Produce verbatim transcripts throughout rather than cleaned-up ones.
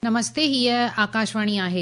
नमस्ते, हीअ आकाशवाणी आहे।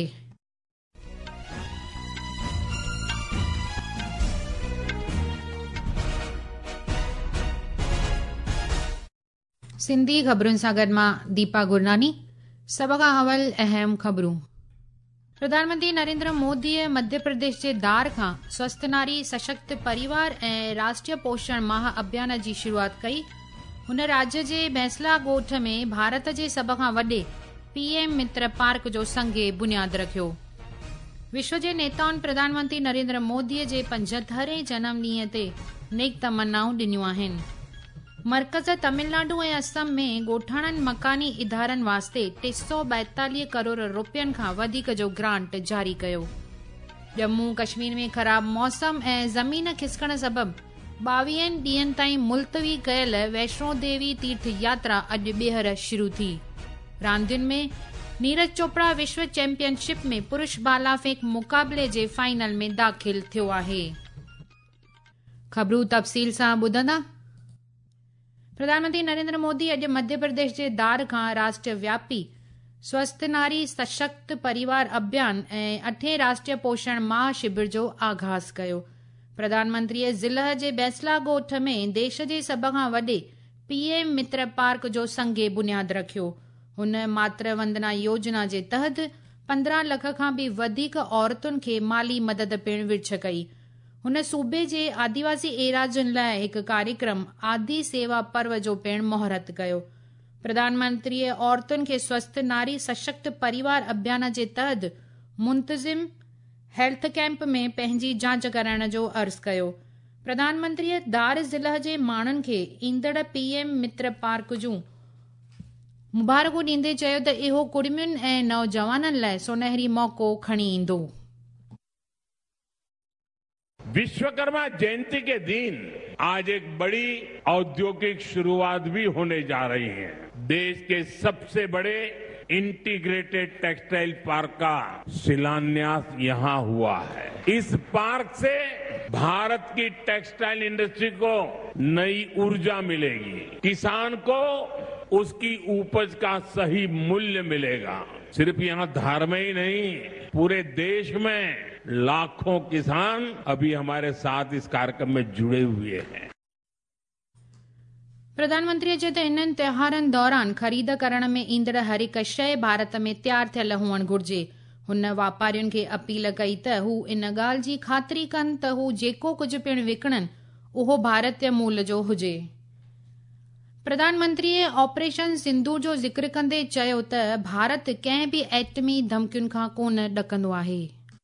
सिंधी ख़बरुनि सां गॾु मां दीपा गुरनानी। सभ खां अवल अहम ख़बरूं। प्रधानमंत्री नरेंद्र मोदीअ मध्य प्रदेश जे दार खां स्वस्थ नारी सशक्त परिवार ऐं राष्ट्रीय पोषण माह अभियान जी शुरूआत कई। हुन राज्य जे बैसला ॻोठ में भारत जे सभ खां वॾे पीएम मित्र पार्क जो संघे बुनियाद रखियो। विश्व जे नेताउनि प्रधानमंत्री नरेंद्र मोदीअ जे पंजहतरहें जनम ॾींहं ते नेक तमन्नाऊं ॾिनियूं आहिनि। मर्कज़ तमिलनाडु ऐं असम में ॻोठाणनि मकानी इदारनि वास्ते टे सौ ॿाएतालीह करोड़ रुपयनि खां वधीक जो ग्रांट जारी कयो। जम्मू कश्मीर में ख़राब मौसम ऐं ज़मीन खिसकण सबबि ॿावीहनि ॾींहनि ताईं मुलतवी कयल वैष्णो देवी तीर्थ यात्रा अॼु ॿीहर शुरू थी। रांदियुनि में नीरज चोपड़ा विश्व चैंपियनशिप में पुरुष भाला फेंक मुक़ाबले जे फाइनल में दाख़िल थियो आहे। ख़बरूं तफ़सील सां ॿुधंदा। प्रधानमंत्री नरेंद्र मोदी अॼु मध्य प्रदेश जे दार खां राष्ट्रव्यापी स्वस्थ नारी सशक्त परिवार अभियान ऐं अठें राष्ट्रीय पोषण माह शिविर जो आगाज़ कयो। प्रधानमंत्रीअ ज़िलह जे बैसला ॻोठ में देश जे सभ खां वॾे पीएम मित्र पार्क जो संघे बुनियाद रखियो। हुन मातृ वंदना योजना जे तहत पंद्रहं लख खां बि वधीक औरतुनि खे माली मदद पिणु विर्छ कई। हुन सूबे जे आदिवासी एराज़ुनि लाइ हिकु कार्यक्रम आदि सेवा पर्व जो पिणु मुहरत कयो। प्रधानमंत्रीअ औरतुनि खे स्वस्थ नारी सशक्त परिवार अभियान जे तहत मुंतज़िम हेल्थ कैंप में पंहिंजी जांच कराइण जो अर्ज़ कयो। प्रधानमंत्रीअ दार ज़िलह जे माण्हुनि खे ईंदड़ पीएम मित्र पार्क जूं मुबारकूं ॾींदे चयो त इहो कुड़मियुनि ऐं नौजवाननि लाइ सुनहरी मौक़ो खणी ईंदो। विश्वकर्मा जयंती के दिन आज एक बड़ी औद्योगिक शुरुआत भी होने जा रही है। देश के सबसे बड़े इंटीग्रेटेड टेक्सटाइल पार्क का शिलान्यास यहां हुआ है। इस पार्क से भारत की टेक्सटाइल इंडस्ट्री को नई ऊर्जा मिलेगी, किसान को उसकी उपज का सही मूल्य मिलेगा। सिर्फ यहां धार में ही नहीं, पूरे देश में लाखों किसान अभी हमारे साथ इस कार्यक्रम में जुड़े हुए हैं। प्रधानमंत्री चयो त इन्हनि त्योहारनि दौरान ख़रीद करण में ईंदड़ हर हिक शइ भारत में तयारु थियल हुअणु घुर्जे। हुन वापारियुनि खे अपील कई त हू इन ॻाल्हि जी ख़ातिरी कनि त हू जेको कुझु पिणु विकिणनि उहो भारतीय मूल जो हुजे। प्रधानमंत्रीअ ऑपरेशन सिंदूर जो ज़िक्र कंदे चयो त भारत कंहिं बि एटमी धमकियुनि खां कोन ॾकंदो आहे।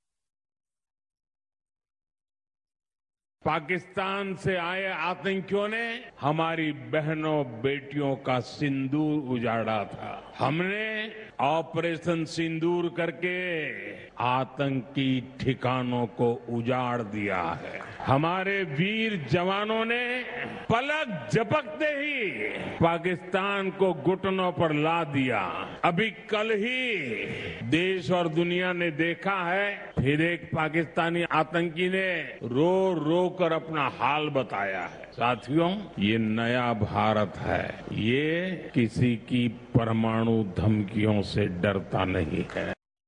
पाकिस्तान से आए आतंकियों ने हमारी बहनों बेटियों का सिंदूर उजाड़ा था। हमने ऑपरेशन सिंदूर करके आतंकी ठिकानों को उजाड़ दिया है। हमारे वीर जवानों ने पलक झपकते ही पाकिस्तान को घुटनों पर ला दिया। अभी कल ही देश और दुनिया ने देखा है, फिर एक पाकिस्तानी आतंकी ने रो रो कर अपना हाल बताया है। साथियों, ये नया भारत है, ये किसी की परमाणु धमकियों से डरता नहीं है।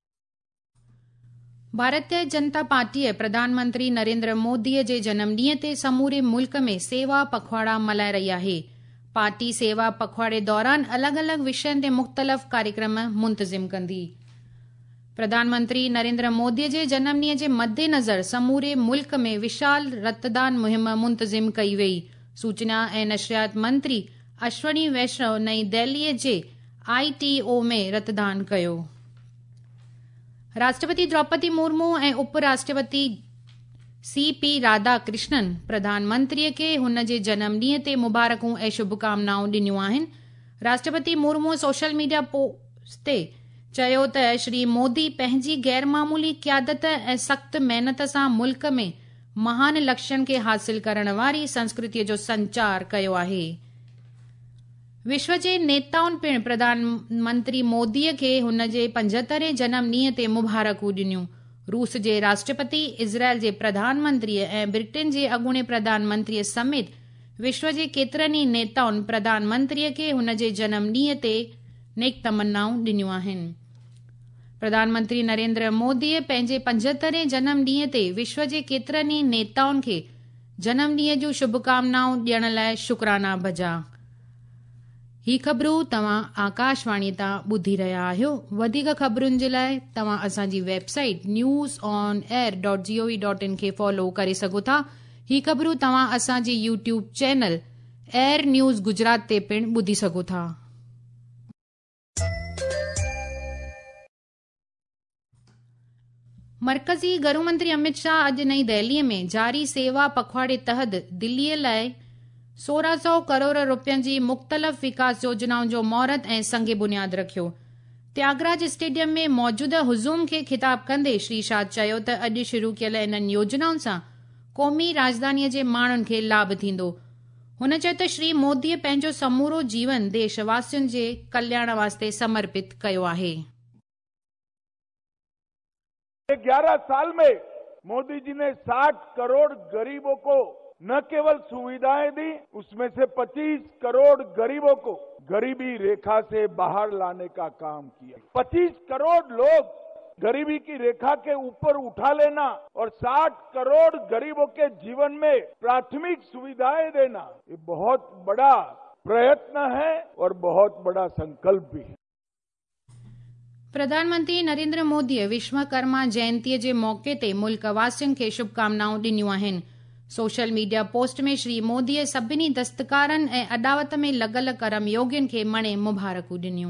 भारतीय जनता पार्टीअ प्रधानमंत्री नरेंद्र मोदीअ जे जनमॾींहं ते समूरे मुल्क में सेवा पखवाड़ा मल्हाए रही आहे। पार्टी सेवा पखवाड़े दौरान अलॻि अलॻि विषयनि ते मुख़्तलिफ़ कार्यक्रम मुंतज़िम कंदी। प्रधानमंत्री नरेंद्र मोदीअ जे जनमॾींहं जे मद्देनज़र समूरे मुल्क में विशाल रतदान मुहिम मुंतज़िम कई वेई। सूचना ऐं नशरियात मंत्री अश्वनी वैष्णव नईं दिल्लीअ जे आईटीओ में रतदान कयो। राष्ट्रपति द्रौपदी मुर्मू ऐं उपराष्ट्रपति सी पी राधाकृष्णन प्रधानमंत्रीअ खे हुन जे जनमॾींहं ते मुबारकूं ऐं शुभकामनाऊं ॾिनियूं आहिनि। राष्ट्रपति मुर्मू सोशल मीडिया पोस्ट ते चयो त श्री मोदी पंहिंजी गैरमामूली क़यादत ऐं सख़्त महिनत सां मुल्क में महान लक्ष्यनि खे हासिल करण वारी संस्कृतिअ जो संचार कयो आहे। विश्व जे नेताउनि पिणु प्रधानमंत्री मोदीअ खे हुन जे पंजहतरहें जनम ॾींहं ते मुबारकूं ॾिनियूं। रूस जे राष्ट्रपति, इज़राइल जे प्रधानमंत्रीअ ऐं ब्रिटेन जे अॻूणे प्रधानमंत्रीअ समेत विश्व जे केतिरनि ई नेताउनि प्रधानमंत्रीअ खे हुन जे जनम ॾींहं ते नेक तमन्नाऊं ॾिनियूं आहिनि। प्रधानमंत्री नरेंद्र मोदीअ पंहिंजे पंजहतरहें जनम ॾींहं ते विश्व जे केतिरनि ई नेताउनि खे जनम ॾींहं जूं शुभकामनाऊं ॾियण लाइ शुकराना भॼा। ही ख़बरूं तव्हां आकाशवाणी तां ॿुधी रहिया आहियो। वधीक ख़बरुनि जे लाइ तव्हां असांजी website news on air dot G O V dot in खे फॉलो करे सघो था। ही ख़बरूं तव्हां असांजे YouTube channel air news Gujarat ते पिणु ॿुधी सघो था। मरकज़ी गृहमंत्री अमित शाह अॼु नई दिल्लीअ में जारी सेवा पखवाड़े तहत दिल्लीअ लाइ सोरहं सौ करोड़ रुपयनि जी मुख़्तलिफ़ विकास योजनाउनि जो महूरत ऐं संग बुनियाद रखियो। त्यागराज स्टेडियम में मौजूदा हुज़ूम खे ख़िताब कंदे श्री शाह चयो त अॼु शुरू कयल इन्हनि योजनाउनि सां क़ौमी राजधानीअ जे माण्हुनि खे लाभ थींदो। हुन चयो त श्री मोदीअ पंहिंजो समूरो जीवन देशवासियुनि जे कल्याण वास्ते समर्पित कयो आहे। ग्यारह साल में मोदी जी ने साठ करोड़ गरीबों को न केवल सुविधाएं दी, उसमें से पच्चीस करोड़ गरीबों को गरीबी रेखा से बाहर लाने का काम किया। पच्चीस करोड़ लोग गरीबी की रेखा के ऊपर उठा लेना और साठ करोड़ गरीबों के जीवन में प्राथमिक सुविधाएं देना, ये बहुत बड़ा प्रयत्न है और बहुत बड़ा संकल्प भी है। प्रधानमंत्री नरेंद्र मोदीअ विश्वकर्मा जयंतीअ जे मौके ते मुल्क वासियुनि खे शुभकामनाऊं ॾिनियूं आहिनि। सोशल मीडिया पोस्ट में श्री मोदीअ सभिनी दस्तकारनि ऐं अॾावत में लॻल कर्मयोगियुनि खे मणे मुबारकूं ॾिनियूं।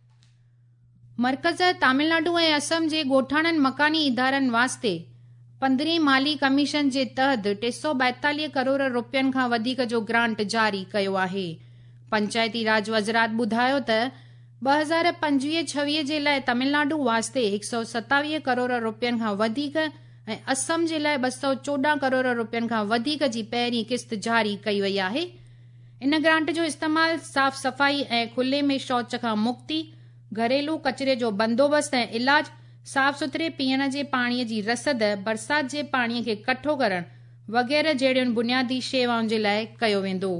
मर्कज़ तमिलनाडु ऐं असम जे ॻोठाणनि मकानी इदारनि वास्ते पंद्रहीं माली कमीशन जे तहत टे सौ ॿाएतालीह करोड़ रुपयनि खां वधीक जो ग्रांट जारी कयो आहे। पंचायती राज वज़रात ॿुधायो त ॿ हज़ार पंजवीह छवीह जे लाइ तमिलनाडु वास्ते हिकु सौ सतावीह करोड़ रुपयनि खां वधीक ऐं असम जे लाइ ॿ सौ चोॾहं करोड़ रुपयनि खां वधीक जी पहिरीं किस्त जारी कई वई आहे। इन ग्रांट जो इस्तेमालु साफ़ सफ़ाई ऐं खुले में शौच खां मुक्ति, घरेलू कचरे जो बंदोबस्त ऐं इलाज, साफ़ सुथरे पीअण जे पाणीअ जी रसद, बरसात जे पाणीअ खे कठो करणु वग़ैरह जहिड़ियुनि बुनियादी शेवाउनि जे लाइ कयो वेंदो।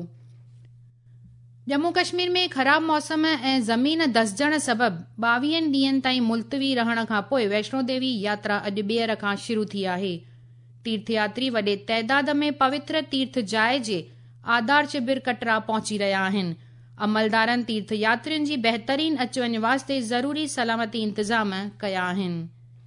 जम्मू कश्मीर में ख़राब मौसम ऐं ज़मीन धसजण सबबि ॿावीहनि ॾींहनि ताईं मुलतवी रहण खां पोइ वैष्णो देवी यात्रा अॼु ॿीहर खां शुरू थी आहे। तीर्थयात्री वॾे तइदाद में पवित्र तीर्थ जाइ जे आधार शिविर कटरा पहुची रहिया आहिनि। अमलदारनि तीर्थयात्रियुनि जी बहितरीन अच वञ वास्ते ज़रूरी सलामती इंतज़ाम कया आहिनि।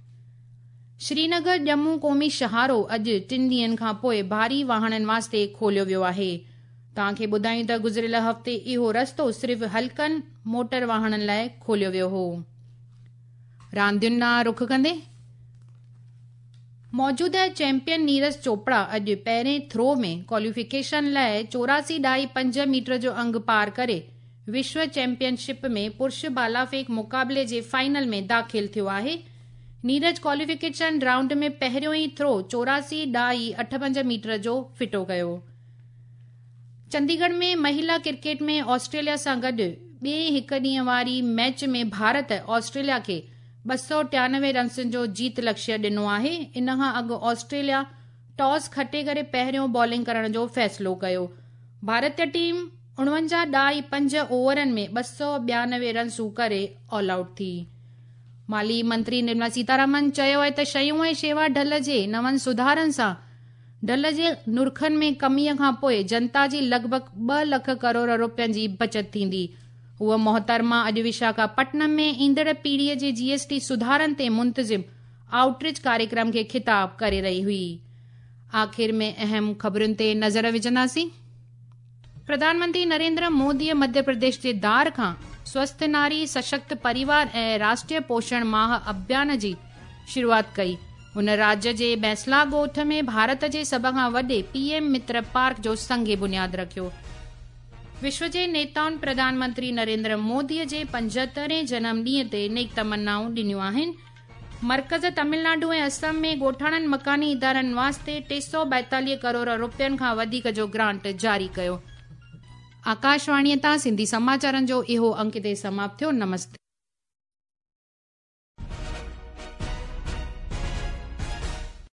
श्रीनगर जम्मू क़ौमी शहारो अॼु टिनि ॾींहनि खां पोइ भारी वाहननि वास्ते खोलियो वियो आहे। तव्हांखे ॿुधायूं त गुज़िरियल हफ़्ते इहो रस्तो सिर्फ़ हल्कनि मोटर वाहननि लाइ खोलियो वियो हो। रांदियुनि ॾांहुं रुख कंदे मौजूदा चैंपियन नीरज चोपड़ा अॼु पहिरें थ्रो में क्वालिफिकेशन लाइ चौरासी ढाई पंज मीटर जो अंग पार करे विश्व चैंपियनशिप में पुरुष बालाफेक मुक़ाबले जे फाइनल में दाख़िल थियो आहे। नीरज क्वालिफिकेशन राउंड में पहिरियों ई थ्रो चौरासी ढाई अठ पंज मीटर जो फिटो कयो। चंडीगढ़ में महिला क्रिकेट में ऑस्ट्रेलिया सां गॾु ॿिए हिक ॾींहं वारी मैच में भारत ऑस्ट्रेलिया खे ॿ सौ टियानवे रन्सनि जो जीत लक्ष्य ॾिनो आहे। इन खां अॻु ऑस्ट्रेलिया टॉस खटे करे पहिरियों बॉलिंग करण जो फ़ैसिलो कयो। भारतीय टीम उणवंजाह ढाई पंज ओवरनि में ॿ सौ ॿियानवे रन्सूं करे ऑल आउट थी। माली मंत्री निर्मला सीतारामन चयो आहे त शयूं ऐं शेवा ढल जे नवनि सुधारनि सां ढल जे नुर्खनि में कमीअ खां पोइ जनता जी लॻभॻि ॿ लख करोड़ रुपयनि जी बचत थींदी। हूअ मोहतरमा अॼु विशाखापट्टनम में ईंदड़ पीढ़ीअ जे जीएसटी सुधारनि ते मुंतज़िम आउटरीच कार्यक्रम खे ख़िताब करे रही हुई। आख़िर में अहम ख़बरुनि ते नज़र विझंदासीं। प्रधानमंत्री नरेंद्र मोदीअ मध्य प्रदेश जे दार खां स्वस्थ नारी सशक्त परिवार ऐं राष्ट्रीय पोषण माह अभियान जी शुरूआत कई। हुन राज्य जे बैसला ॻोठ में भारत जे सभ खां वॾे पीएम मित्र पार्क जो संगे बुनियाद रखियो। विश्व जे नेताउनि प्रधानमंत्री नरेंद्र मोदीअ जे पंजहतरहें जनम ॾींहं ते नेक तमन्नाऊं ॾिनियूं आहिनि। मर्कज़ तमिलनाडु ऐं असम में ॻोठाणनि मकानी इदारनि वास्ते टे सौ ॿाएतालीह करोड़ रुपयनि खां वधीक जो ग्रांट जारी कयो। आकाशवाणीअ तां सिंधी समाचारनि जो इहो अंक ते समाप्त थियो। नमस्ते।